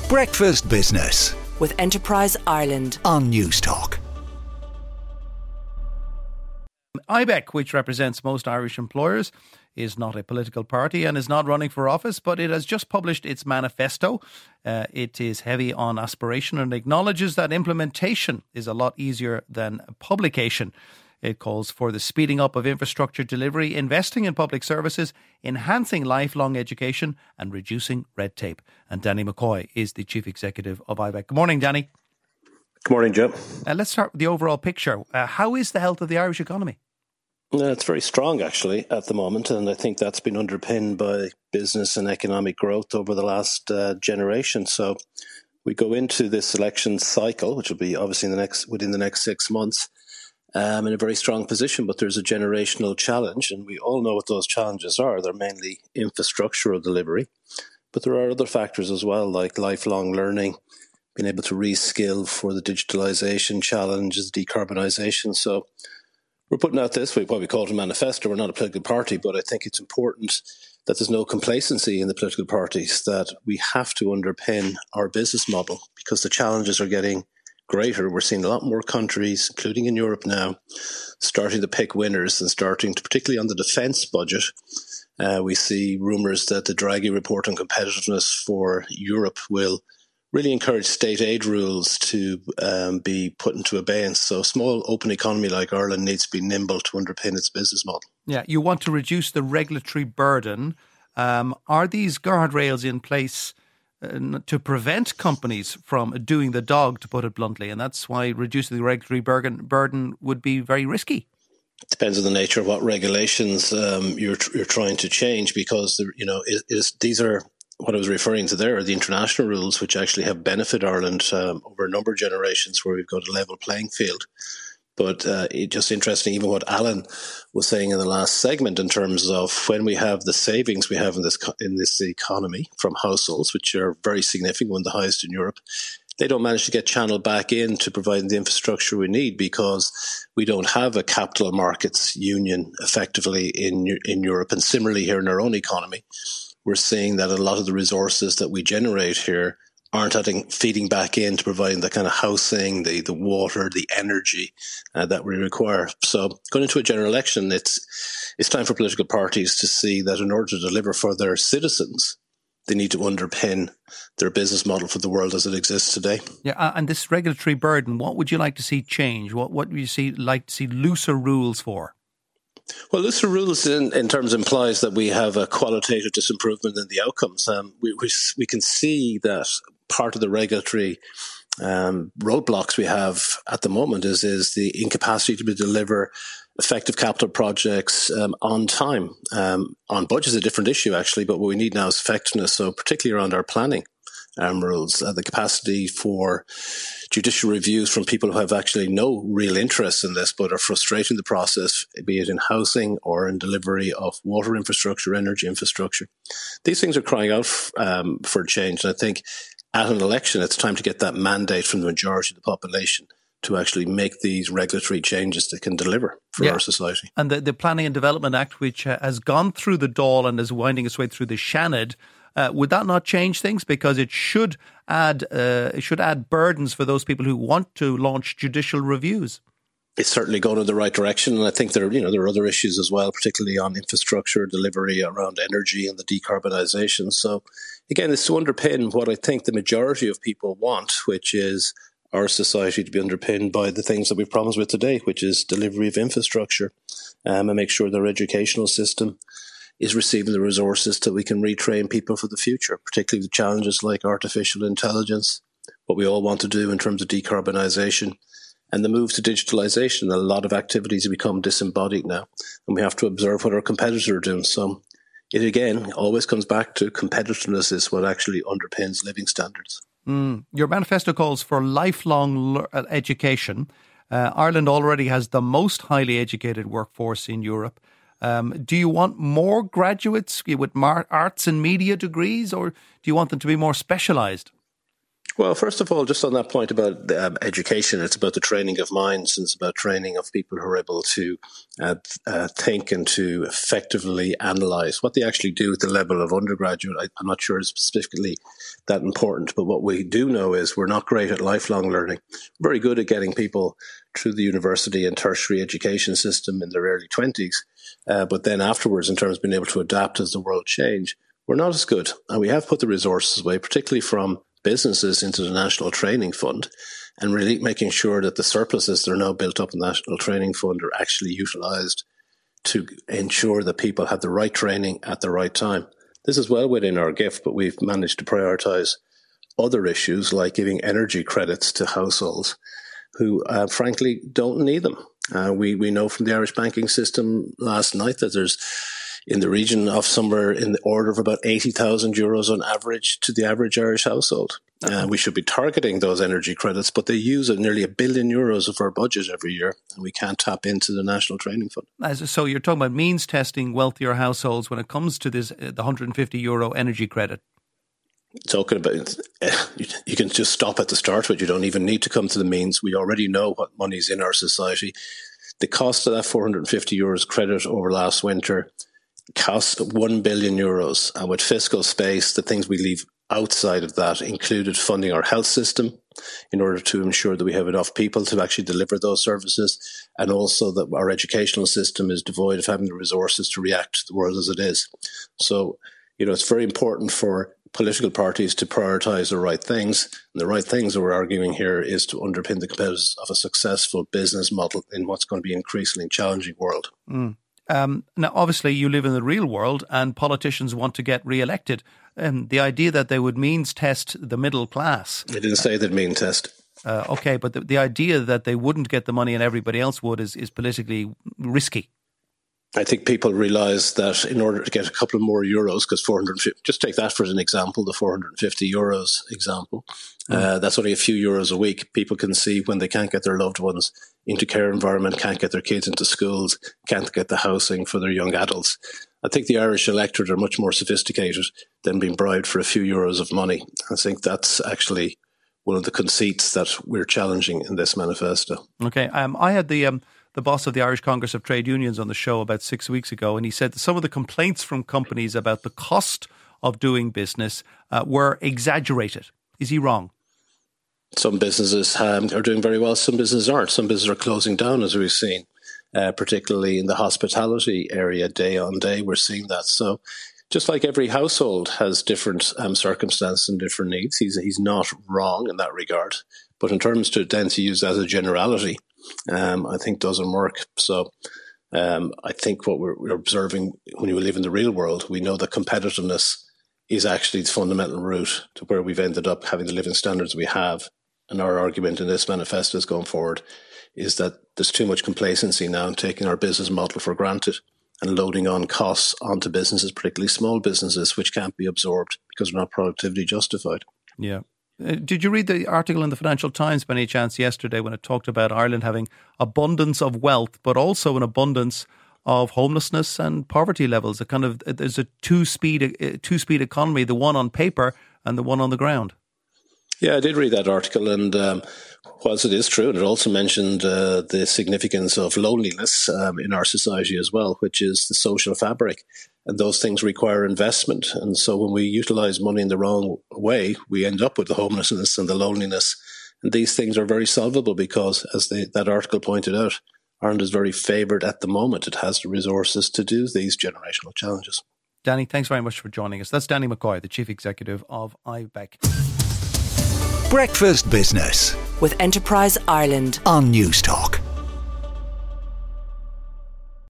Breakfast Business with Enterprise Ireland on Newstalk. IBEC, which represents most Irish employers, is not a political party and is not running for office, but it has just published its manifesto. It is heavy on aspiration and acknowledges that implementation is a lot easier than publication. It calls for the speeding up of infrastructure delivery, investing in public services, enhancing lifelong education and reducing red tape. And Danny McCoy is the Chief Executive of IBEC. Good morning, Danny. Good morning, Joe. Let's start with the overall picture. How is the health of the Irish economy? It's very strong, actually, at the moment, and I think that's been underpinned by business and economic growth over the last generation. So we go into this election cycle, which will be obviously within the next 6 months, in a very strong position, but there's a generational challenge, and we all know what those challenges are. They're mainly infrastructural delivery, but there are other factors as well, like lifelong learning, being able to reskill for the digitalisation challenges, decarbonisation. So we're putting out this, what we call it a manifesto. We're not a political party, but I think it's important that there's no complacency in the political parties, that we have to underpin our business model because the challenges are getting greater. We're seeing a lot more countries, including in Europe now, starting to pick winners and starting to, particularly on the defence budget. We see rumours that the Draghi report on competitiveness for Europe will really encourage state aid rules to be put into abeyance. So a small open economy like Ireland needs to be nimble to underpin its business model. Yeah, you want to reduce the regulatory burden. Are these guardrails in place to prevent companies from doing the dog, to put it bluntly? And that's why reducing the regulatory burden would be very risky. It depends on the nature of what regulations you're trying to change, because these are what I was referring to there are the international rules, which actually have benefited Ireland over a number of generations, where we've got a level playing field. But it's just interesting, even what Alan was saying in the last segment, in terms of when we have the savings we have in this economy from households, which are very significant, one of the highest in Europe, they don't manage to get channeled back in to provide the infrastructure we need, because we don't have a capital markets union effectively in Europe. And similarly here in our own economy, we're seeing that a lot of the resources that we generate here aren't feeding back in to provide the kind of housing, the water, the energy that we require. So going into a general election, it's time for political parties to see that in order to deliver for their citizens, they need to underpin their business model for the world as it exists today. Yeah, and this regulatory burden, what would you like to see change? What would you like to see looser rules for? Well, looser rules in terms implies that we have a qualitative disimprovement in the outcomes. We can see that part of the regulatory roadblocks we have at the moment is the incapacity to deliver effective capital projects on time. On budget is a different issue, actually, but what we need now is effectiveness. So particularly around our planning rules, the capacity for judicial reviews from people who have actually no real interest in this, but are frustrating the process, be it in housing or in delivery of water infrastructure, energy infrastructure. These things are crying out for change. And I think at an election, it's time to get that mandate from the majority of the population to actually make these regulatory changes that can deliver for our society. And the Planning and Development Act, which has gone through the Dáil and is winding its way through the Seanad, would that not change things? Because it should add burdens for those people who want to launch judicial reviews. It's certainly going in the right direction, and I think there are other issues as well, particularly on infrastructure delivery around energy and the decarbonisation. So again, it's to underpin what I think the majority of people want, which is our society to be underpinned by the things that we've promised with today, which is delivery of infrastructure, and make sure their educational system is receiving the resources that we can retrain people for the future, particularly the challenges like artificial intelligence, what we all want to do in terms of decarbonisation, and the move to digitalisation. A lot of activities have become disembodied now, and we have to observe what our competitors are doing. So it, again, always comes back to competitiveness is what actually underpins living standards. Your manifesto calls for lifelong education. Ireland already has the most highly educated workforce in Europe. Do you want more graduates with arts and media degrees, or do you want them to be more specialised? Well, first of all, just on that point about education, it's about the training of minds, and it's about training of people who are able to think and to effectively analyse what they actually do at the level of undergraduate. I'm not sure it's specifically that important, but what we do know is we're not great at lifelong learning. We're very good at getting people through the university and tertiary education system in their early 20s, but then afterwards, in terms of being able to adapt as the world change, we're not as good. And we have put the resources away, particularly from businesses, into the National Training Fund, and really making sure that the surpluses that are now built up in the National Training Fund are actually utilised to ensure that people have the right training at the right time. This is well within our gift, but we've managed to prioritise other issues like giving energy credits to households who, frankly, don't need them. We know from the Irish banking system last night that there's in the region of somewhere in the order of about €80,000 on average to the average Irish household. We should be targeting those energy credits, but they use nearly €1 billion of our budget every year, and we can't tap into the National Training Fund. So you're talking about means testing wealthier households when it comes to this, the €150 energy credit. Talking about, you can just stop at the start, but you don't even need to come to the means. We already know what money's in our society. The cost of that €450 credit over last winter cost €1 billion, and with fiscal space, the things we leave outside of that included funding our health system in order to ensure that we have enough people to actually deliver those services, and also that our educational system is devoid of having the resources to react to the world as it is. So, it's very important for political parties to prioritise the right things, and the right things that we're arguing here is to underpin the competitiveness of a successful business model in what's going to be an increasingly challenging world. Now, obviously, you live in the real world and politicians want to get re-elected. The idea that they would means test the middle class. They didn't say they'd mean test. Okay, but the idea that they wouldn't get the money and everybody else would is politically risky. I think people realise that in order to get a couple of more euros, because 450, just take that for an example, the €450 example, that's only a few euros a week. People can see when they can't get their loved ones into care environment, can't get their kids into schools, can't get the housing for their young adults. I think the Irish electorate are much more sophisticated than being bribed for a few euros of money. I think that's actually one of the conceits that we're challenging in this manifesto. Okay, I had the boss of the Irish Congress of Trade Unions on the show about 6 weeks ago, and he said that some of the complaints from companies about the cost of doing business were exaggerated. Is he wrong? Some businesses are doing very well, some businesses aren't. Some businesses are closing down, as we've seen, particularly in the hospitality area. Day on day, we're seeing that. So just like every household has different circumstances and different needs, he's not wrong in that regard. But in terms to use that as a generality, I think doesn't work. So I think what we're observing when you live in the real world, we know that competitiveness is actually the fundamental route to where we've ended up having the living standards we have. And our argument in this manifesto is going forward is that there's too much complacency now in taking our business model for granted and loading on costs onto businesses, particularly small businesses, which can't be absorbed because they're not productivity justified. Yeah. Did you read the article in the Financial Times by any chance yesterday when it talked about Ireland having abundance of wealth, but also an abundance of homelessness and poverty levels? There's a two-speed economy, the one on paper and the one on the ground. Yeah, I did read that article, and whilst it is true, and it also mentioned the significance of loneliness in our society as well, which is the social fabric. And those things require investment. And so when we utilise money in the wrong way, we end up with the homelessness and the loneliness. And these things are very solvable because, as that article pointed out, Ireland is very favoured at the moment. It has the resources to do these generational challenges. Danny, thanks very much for joining us. That's Danny McCoy, the Chief Executive of IBEC. Breakfast Business with Enterprise Ireland on News Talk.